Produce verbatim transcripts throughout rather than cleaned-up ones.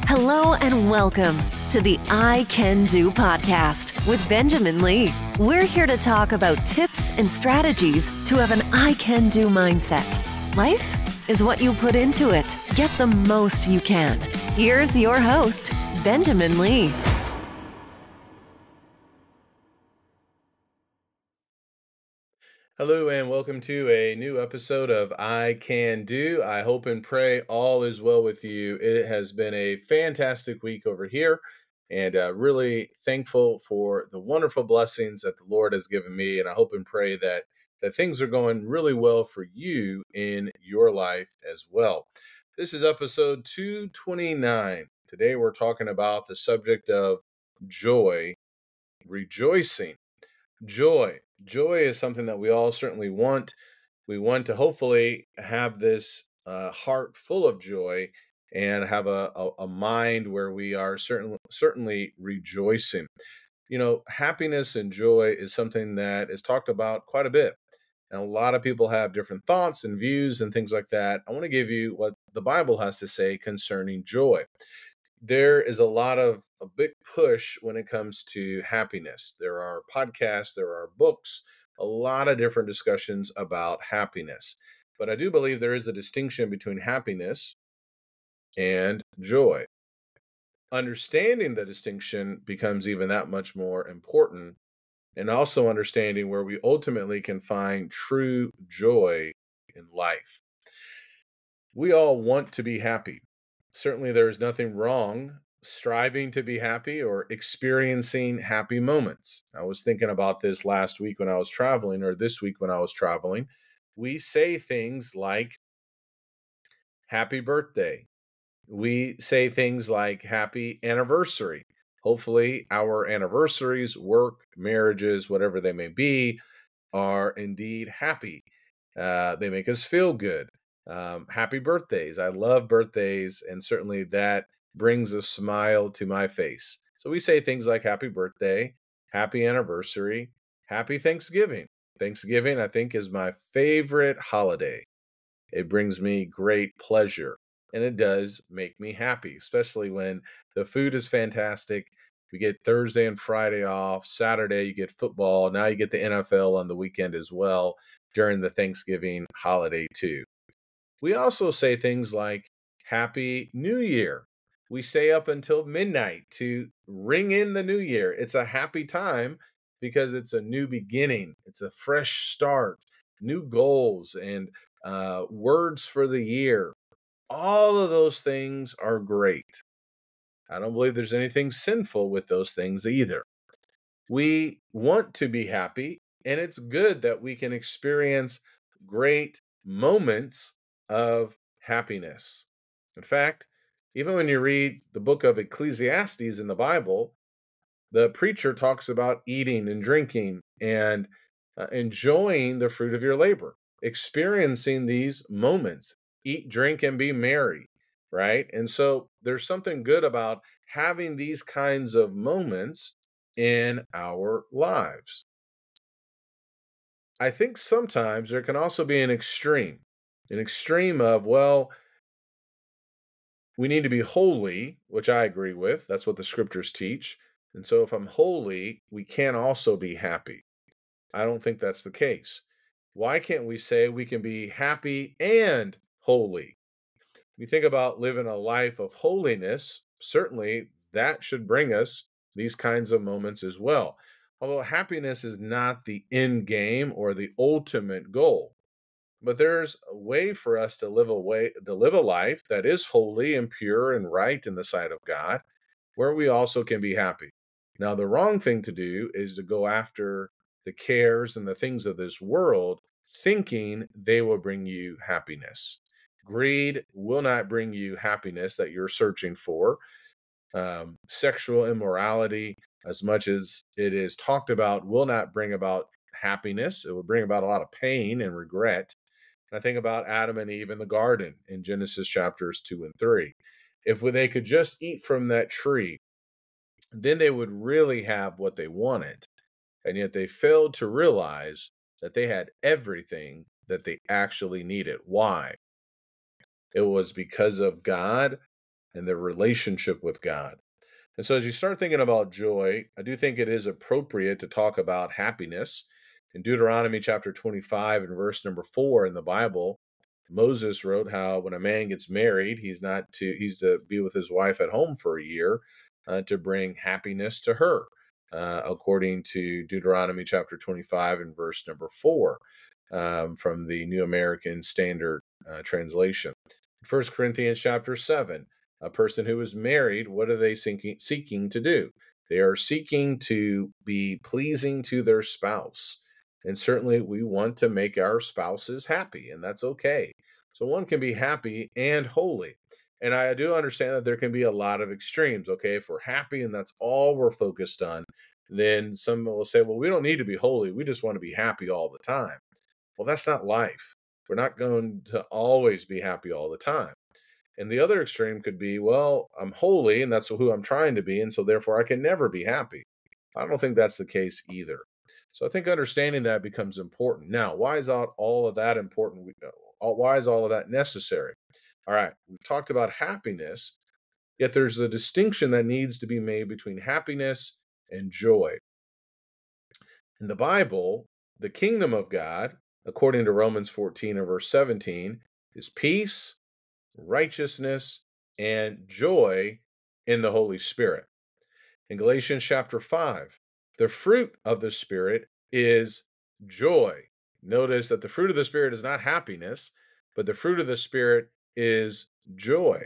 Hello and welcome to the I Can Do podcast with Benjamin Lee. We're here to talk about tips and strategies to have an I Can Do mindset. Life is what you put into it. Get the most you can. Here's your host, Benjamin Lee. Hello and welcome to a new episode of I Can Do. I hope and pray all is well with you. It has been a fantastic week over here, and uh, really thankful for the wonderful blessings that the Lord has given me. And I hope and pray that, that things are going really well for you in your life as well. This is episode two twenty-nine. Today we're talking about the subject of joy, rejoicing. Joy. Joy is something that we all certainly want. We want to hopefully have this uh, heart full of joy and have a, a, a mind where we are certain, certainly rejoicing. You know, happiness and joy is something that is talked about quite a bit. And a lot of people have different thoughts and views and things like that. I want to give you what the Bible has to say concerning joy. There is a lot of a big push when it comes to happiness. There are podcasts, there are books, a lot of different discussions about happiness. But I do believe there is a distinction between happiness and joy. Understanding the distinction becomes even that much more important, and also understanding where we ultimately can find true joy in life. We all want to be happy. Certainly, there is nothing wrong striving to be happy or experiencing happy moments. I was thinking about this last week when I was traveling, or this week when I was traveling. We say things like, happy birthday. We say things like, happy anniversary. Hopefully, our anniversaries, work, marriages, whatever they may be, are indeed happy. Uh, they make us feel good. Um, happy birthdays. I love birthdays, and certainly that brings a smile to my face. So we say things like happy birthday, happy anniversary, happy Thanksgiving. Thanksgiving, I think, is my favorite holiday. It brings me great pleasure, and it does make me happy, especially when the food is fantastic. We get Thursday and Friday off. Saturday, you get football. Now you get the N F L on the weekend as well during the Thanksgiving holiday too. We also say things like Happy New Year. We stay up until midnight to ring in the new year. It's a happy time because it's a new beginning. It's a fresh start, new goals, and uh, words for the year. All of those things are great. I don't believe there's anything sinful with those things either. We want to be happy, and it's good that we can experience great moments of happiness. In fact, even when you read the book of Ecclesiastes in the Bible, the preacher talks about eating and drinking and uh, enjoying the fruit of your labor, experiencing these moments. Eat, drink, and be merry, right? And so there's something good about having these kinds of moments in our lives. I think sometimes there can also be an extreme, an extreme of, well, we need to be holy, which I agree with. That's what the scriptures teach. And so if I'm holy, we can also be happy. I don't think that's the case. Why can't we say we can be happy and holy? When you think about living a life of holiness, certainly that should bring us these kinds of moments as well. Although happiness is not the end game or the ultimate goal. But there's a way for us to live a way to live a life that is holy and pure and right in the sight of God, where we also can be happy. Now, the wrong thing to do is to go after the cares and the things of this world, thinking they will bring you happiness. Greed will not bring you happiness that you're searching for. Um, sexual immorality, as much as it is talked about, will not bring about happiness. It will bring about a lot of pain and regret. I think about Adam and Eve in the garden in Genesis chapters two and three. If they could just eat from that tree, then they would really have what they wanted. And yet they failed to realize that they had everything that they actually needed. Why? It was because of God and their relationship with God. And so as you start thinking about joy, I do think it is appropriate to talk about happiness. In Deuteronomy chapter twenty-five and verse number four in the Bible, Moses wrote how when a man gets married, he's not to he's to be with his wife at home for a year uh, to bring happiness to her, uh, according to Deuteronomy chapter twenty-five and verse number four um, from the New American Standard uh, Translation. First Corinthians chapter seven, a person who is married, what are they seeking, seeking to do? They are seeking to be pleasing to their spouse. And certainly we want to make our spouses happy, and that's okay. So one can be happy and holy. And I do understand that there can be a lot of extremes, okay? If we're happy and that's all we're focused on, then some will say, well, we don't need to be holy. We just want to be happy all the time. Well, that's not life. We're not going to always be happy all the time. And the other extreme could be, well, I'm holy and that's who I'm trying to be, and so therefore I can never be happy. I don't think that's the case either. So I think understanding that becomes important. Now, why is all of that important? Why is all of that necessary? All right, we've talked about happiness, yet there's a distinction that needs to be made between happiness and joy. In the Bible, the kingdom of God, according to Romans fourteen and verse seventeen, is peace, righteousness, and joy in the Holy Spirit. In Galatians chapter five, the fruit of the Spirit is joy. Notice that the fruit of the Spirit is not happiness, but the fruit of the Spirit is joy.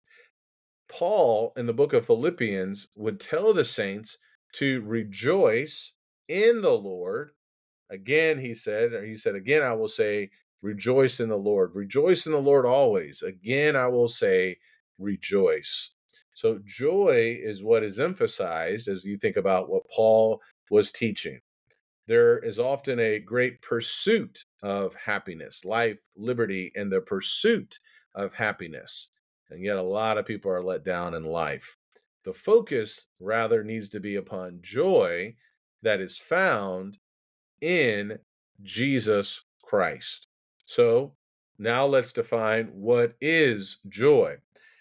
Paul, in the book of Philippians, would tell the saints to rejoice in the Lord. Again, he said, or he said, again, I will say, rejoice in the Lord. Rejoice in the Lord always. Again, I will say, rejoice. So joy is what is emphasized as you think about what Paul was teaching. There is often a great pursuit of happiness, life, liberty, and the pursuit of happiness. And yet a lot of people are let down in life. The focus rather needs to be upon joy that is found in Jesus Christ. So now let's define what is joy.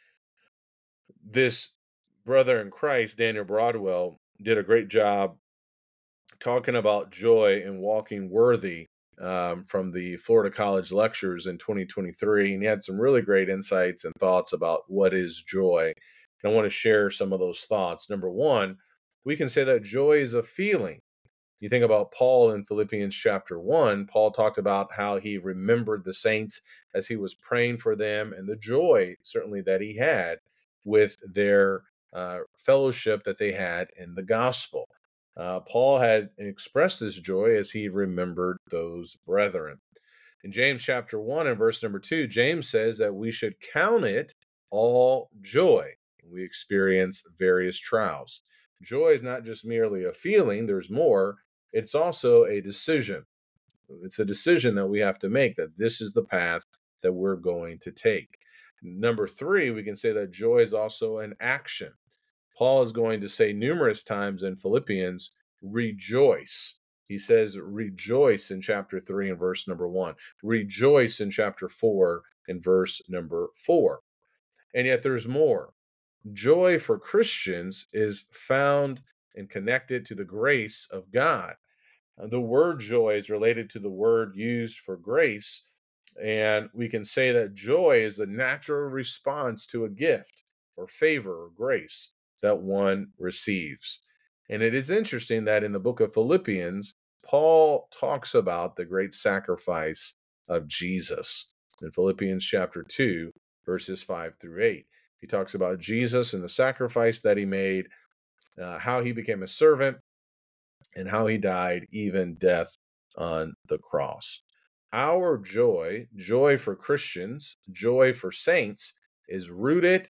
This brother in Christ, Daniel Broadwell, did a great job talking about joy and walking worthy um, from the Florida College Lectures in twenty twenty-three. And he had some really great insights and thoughts about what is joy. And I want to share some of those thoughts. Number one, we can say that joy is a feeling. You think about Paul in Philippians chapter one, Paul talked about how he remembered the saints as he was praying for them and the joy certainly that he had with their uh, fellowship that they had in the gospel. Uh, Paul had expressed this joy as he remembered those brethren. In James chapter one and verse number two, James says that we should count it all joy when we experience various trials. Joy is not just merely a feeling, there's more. It's also a decision. It's a decision that we have to make, that this is the path that we're going to take. Number three, we can say that joy is also an action. Paul is going to say numerous times in Philippians, rejoice. He says rejoice in chapter three and verse number one. Rejoice in chapter four and verse number four. And yet there's more. Joy for Christians is found and connected to the grace of God. The word joy is related to the word used for grace, and we can say that joy is a natural response to a gift or favor or grace that one receives. And it is interesting that in the book of Philippians, Paul talks about the great sacrifice of Jesus. In Philippians chapter two, verses five through eight, he talks about Jesus and the sacrifice that he made, uh, how he became a servant, and how he died, even death on the cross. Our joy, joy for Christians, joy for saints, is rooted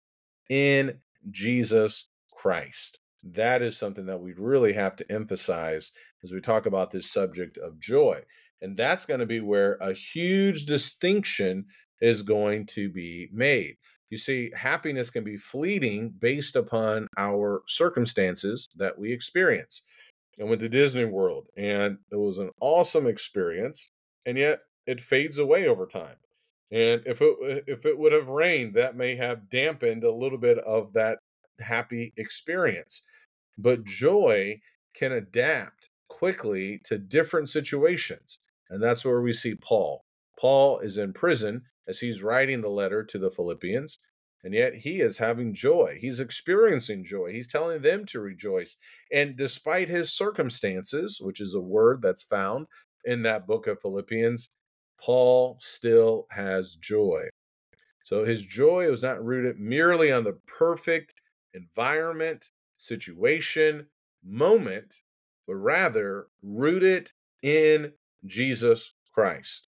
in Jesus Christ. That is something that we really have to emphasize as we talk about this subject of joy. And that's going to be where a huge distinction is going to be made. You see, happiness can be fleeting based upon our circumstances that we experience. I went to Disney World, and it was an awesome experience, and yet it fades away over time. And if it if it would have rained, that may have dampened a little bit of that happy experience. But joy can adapt quickly to different situations. And that's where we see Paul. Paul is in prison as he's writing the letter to the Philippians, and yet he is having joy. He's experiencing joy. He's telling them to rejoice. And despite his circumstances, which is a word that's found in that book of Philippians, Paul still has joy. So his joy was not rooted merely on the perfect environment, situation, moment, but rather rooted in Jesus Christ.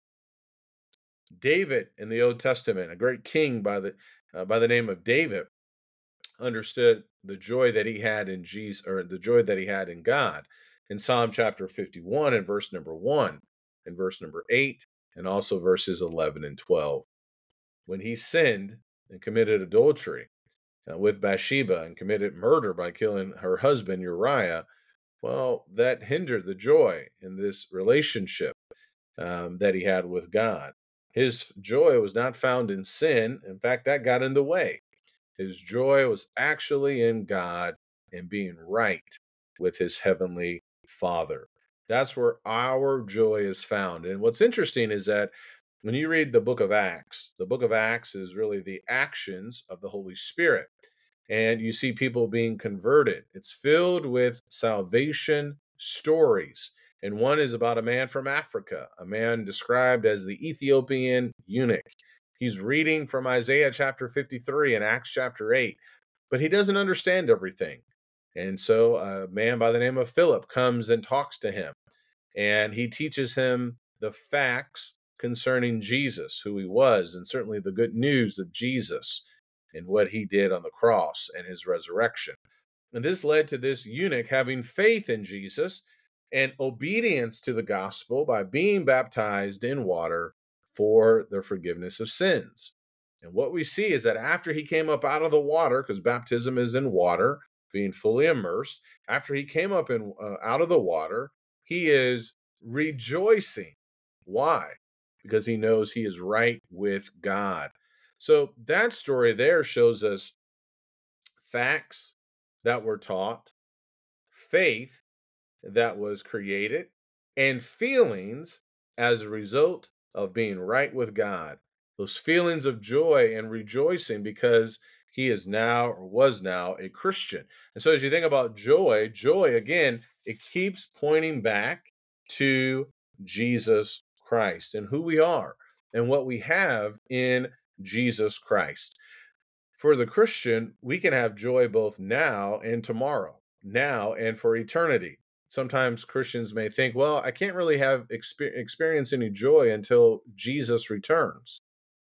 David in the Old Testament, a great king by the uh, by the name of David, understood the joy that he had in Jesus, or the joy that he had in God, in Psalm chapter fifty-one and verse number one, and verse number eight, and also verses eleven and twelve. When he sinned and committed adultery uh, with Bathsheba and committed murder by killing her husband Uriah, well, that hindered the joy in this relationship um, that he had with God. His joy was not found in sin. In fact, that got in the way. His joy was actually in God and being right with his heavenly Father. That's where our joy is found. And what's interesting is that when you read the book of Acts, the book of Acts is really the actions of the Holy Spirit. And you see people being converted. It's filled with salvation stories. And one is about a man from Africa, a man described as the Ethiopian eunuch. He's reading from Isaiah chapter fifty-three and Acts chapter eight, but he doesn't understand everything. And so a man by the name of Philip comes and talks to him, and he teaches him the facts concerning Jesus, who he was, and certainly the good news of Jesus and what he did on the cross and his resurrection. And this led to this eunuch having faith in Jesus and obedience to the gospel by being baptized in water for the forgiveness of sins. And what we see is that after he came up out of the water, because baptism is in water, being fully immersed, after he came up in, uh, out of the water, he is rejoicing. Why? Because he knows he is right with God. So that story there shows us facts that were taught, faith that was created, and feelings as a result of being right with God. Those feelings of joy and rejoicing because he is now or was now a Christian. And so as you think about joy, joy, again, it keeps pointing back to Jesus Christ and who we are and what we have in Jesus Christ. For the Christian, we can have joy both now and tomorrow, now and for eternity. Sometimes Christians may think, well, I can't really have exper- experience any joy until Jesus returns.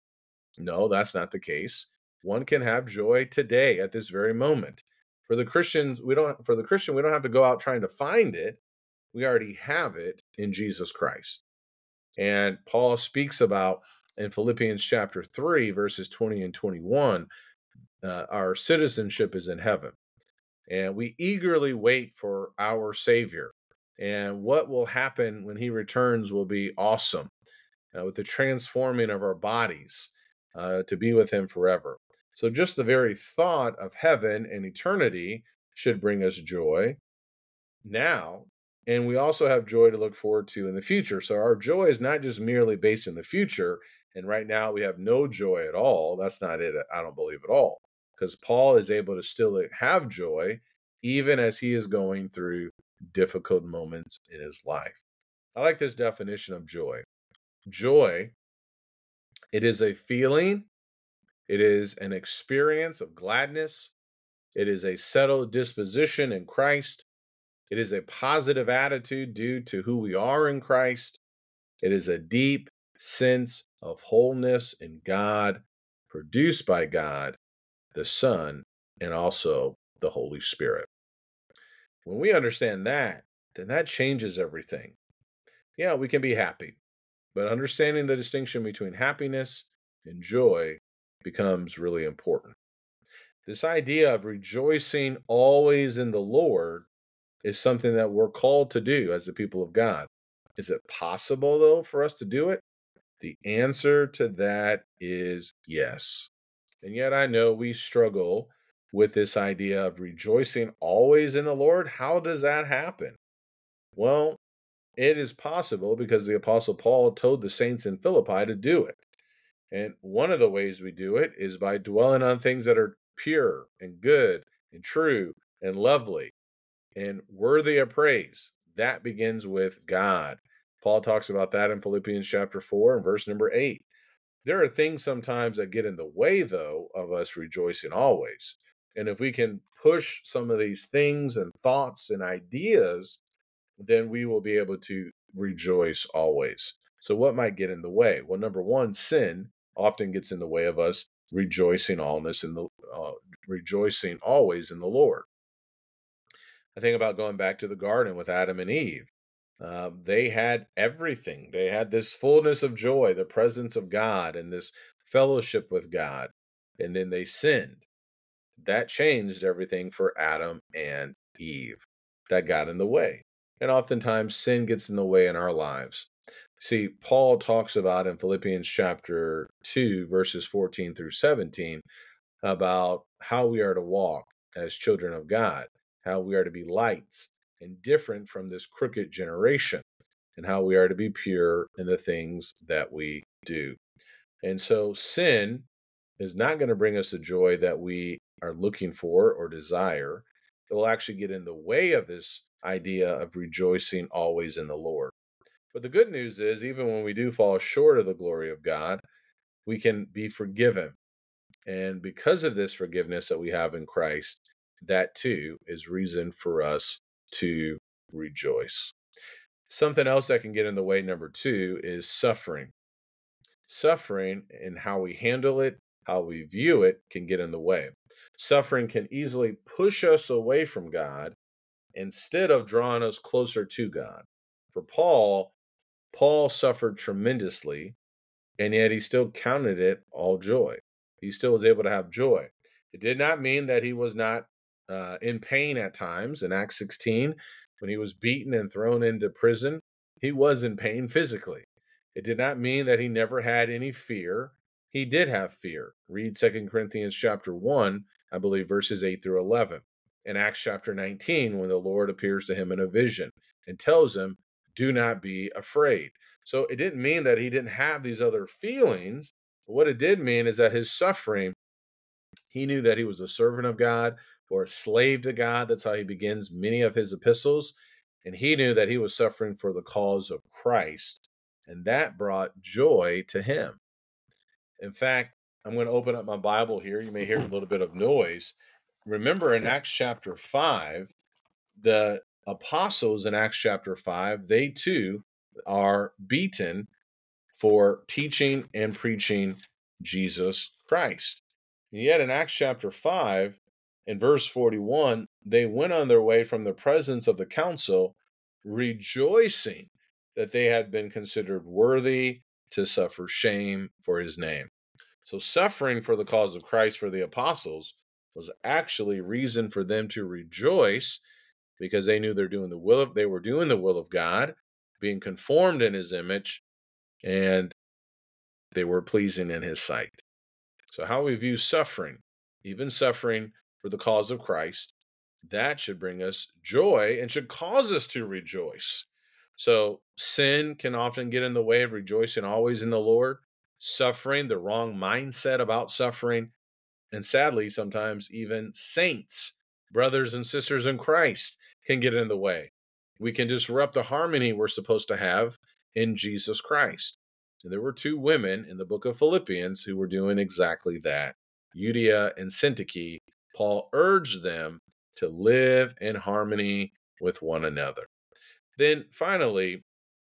No, that's not the case. One can have joy today at this very moment. For the Christians, we don't for the Christian, we don't have to go out trying to find it. We already have it in Jesus Christ. And Paul speaks about in Philippians chapter three, verses twenty and twenty-one, uh, our citizenship is in heaven. And we eagerly wait for our Savior. And what will happen when he returns will be awesome, uh, with the transforming of our bodies uh, to be with him forever. So just the very thought of heaven and eternity should bring us joy now. And we also have joy to look forward to in the future. So our joy is not just merely based in the future. And right now we have no joy at all. That's not it, I don't believe at all. Because Paul is able to still have joy even as he is going through difficult moments in his life. I like this definition of joy. Joy, it is a feeling, it is an experience of gladness, it is a settled disposition in Christ, it is a positive attitude due to who we are in Christ, it is a deep sense of wholeness in God, produced by God, the Son, and also the Holy Spirit. When we understand that, then that changes everything. Yeah, we can be happy, but understanding the distinction between happiness and joy becomes really important. This idea of rejoicing always in the Lord is something that we're called to do as the people of God. Is it possible, though, for us to do it? The answer to that is yes. And yet I know we struggle with this idea of rejoicing always in the Lord. How does that happen? Well, it is possible because the Apostle Paul told the saints in Philippi to do it. And one of the ways we do it is by dwelling on things that are pure and good and true and lovely and worthy of praise. That begins with God. Paul talks about that in Philippians chapter four and verse number eight. There are things sometimes that get in the way, though, of us rejoicing always. And if we can push some of these things and thoughts and ideas, then we will be able to rejoice always. So what might get in the way? Well, number one, sin often gets in the way of us rejoicing allness in the uh, rejoicing always in the Lord. I think about going back to the garden with Adam and Eve. Uh, they had everything. They had this fullness of joy, the presence of God, and this fellowship with God. And then they sinned. That changed everything for Adam and Eve. That got in the way. And oftentimes sin gets in the way in our lives. See, Paul talks about in Philippians chapter two, verses fourteen through seventeen, about how we are to walk as children of God, how we are to be lights and different from this crooked generation, and how we are to be pure in the things that we do. And so sin is not going to bring us the joy that we are looking for or desire. It will actually get in the way of this idea of rejoicing always in the Lord. But the good news is, even when we do fall short of the glory of God, we can be forgiven. And because of this forgiveness that we have in Christ, that too is reason for us to rejoice. Something else that can get in the way, number two, is suffering. Suffering and how we handle it, how we view it, can get in the way. Suffering can easily push us away from God instead of drawing us closer to God. For Paul, Paul suffered tremendously, and yet he still counted it all joy. He still was able to have joy. It did not mean that he was not uh, in pain at times. In Acts sixteen, when he was beaten and thrown into prison, he was in pain physically. It did not mean that he never had any fear. He did have fear. Read Second Corinthians chapter one, I believe, verses eight through eleven. In Acts chapter nineteen, when the Lord appears to him in a vision and tells him, do not be afraid. So it didn't mean that he didn't have these other feelings. What it did mean is that his suffering, he knew that he was a servant of God or a slave to God. That's how he begins many of his epistles. And he knew that he was suffering for the cause of Christ. And that brought joy to him. In fact, I'm going to open up my Bible here. You may hear a little bit of noise. Remember in Acts chapter five, the apostles in Acts chapter five, they too are beaten for teaching and preaching Jesus Christ. And yet in Acts chapter five, in verse forty-one, they went on their way from the presence of the council, rejoicing that they had been considered worthy to suffer shame for his name. So suffering for the cause of Christ for the apostles was actually reason for them to rejoice, because they knew they're doing the will of they were doing the will of God, being conformed in his image, and they were pleasing in his sight. So how we view suffering, even suffering for the cause of Christ, that should bring us joy and should cause us to rejoice. So sin can often get in the way of rejoicing always in the Lord. Suffering, the wrong mindset about suffering, and sadly, sometimes even saints, brothers and sisters in Christ, can get in the way. We can disrupt the harmony we're supposed to have in Jesus Christ. And there were two women in the book of Philippians who were doing exactly that. Euodia and Syntyche. Paul urged them to live in harmony with one another. Then finally,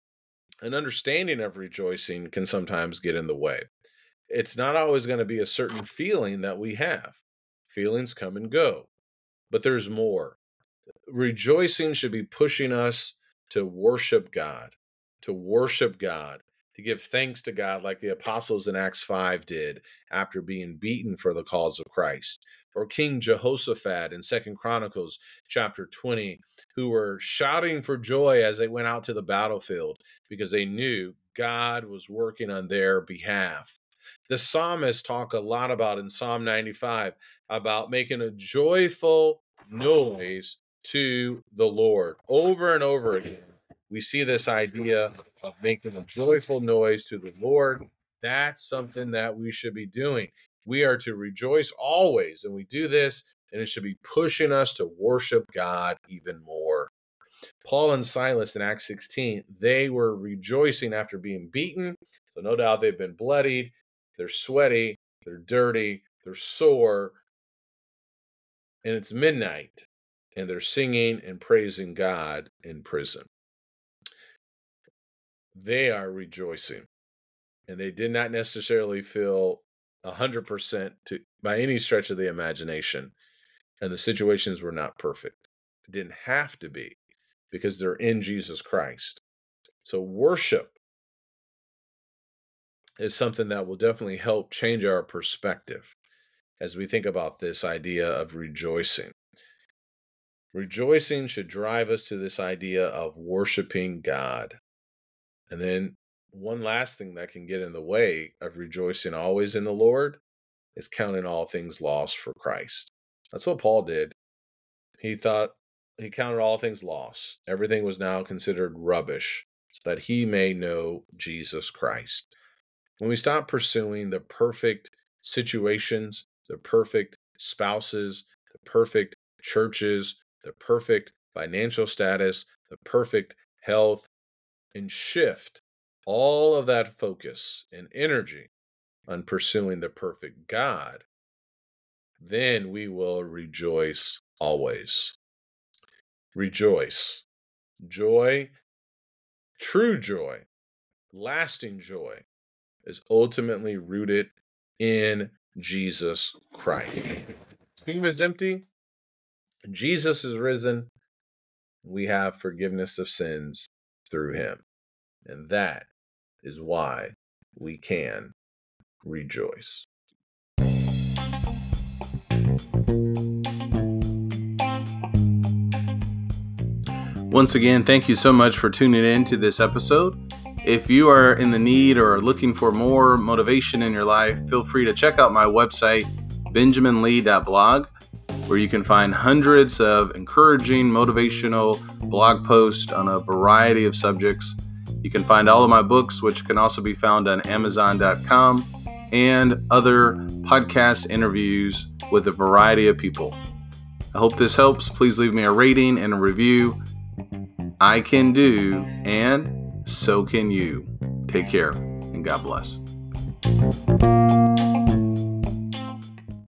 an understanding of rejoicing can sometimes get in the way. It's not always going to be a certain feeling that we have. Feelings come and go, but there's more. Rejoicing should be pushing us to worship God, to worship God, to give thanks to God like the apostles in Acts five did after being beaten for the cause of Christ. Or King Jehoshaphat in Second Chronicles chapter twenty, who were shouting for joy as they went out to the battlefield because they knew God was working on their behalf. The psalmists talk a lot about in Psalm ninety-five about making a joyful noise to the Lord. Over and over again, we see this idea of making a joyful noise to the Lord. That's something that we should be doing. We are to rejoice always, and we do this, and it should be pushing us to worship God even more. Paul and Silas in Acts sixteen, they were rejoicing after being beaten. So no doubt they've been bloodied. They're sweaty. They're dirty. They're sore. And it's midnight. And they're singing and praising God in prison. They are rejoicing. And they did not necessarily feel one hundred percent to, by any stretch of the imagination. And the situations were not perfect. It didn't have to be, because they're in Jesus Christ. So worship is something that will definitely help change our perspective as we think about this idea of rejoicing. Rejoicing should drive us to this idea of worshiping God. And then one last thing that can get in the way of rejoicing always in the Lord is counting all things lost for Christ. That's what Paul did. He thought he counted all things lost. Everything was now considered rubbish so that he may know Jesus Christ. When we stop pursuing the perfect situations, the perfect spouses, the perfect churches, the perfect financial status, the perfect health, and shift all of that focus and energy on pursuing the perfect God, then we will rejoice always. Rejoice. Joy, true joy, lasting joy, is ultimately rooted in Jesus Christ. The tomb is empty. Jesus is risen. We have forgiveness of sins through him. And that is why we can rejoice. Once again, thank you so much for tuning in to this episode. If you are in the need or are looking for more motivation in your life, feel free to check out my website, benjamin lee dot blog, where you can find hundreds of encouraging, motivational blog posts on a variety of subjects. You can find all of my books, which can also be found on amazon dot com, and other podcast interviews with a variety of people. I hope this helps. Please leave me a rating and a review. I can do, and so can you. Take care, and God bless.